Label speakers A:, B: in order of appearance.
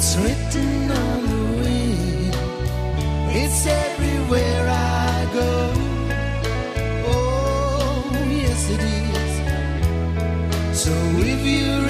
A: It's written on the wind. It's everywhere I go. Oh, yes it is. So if you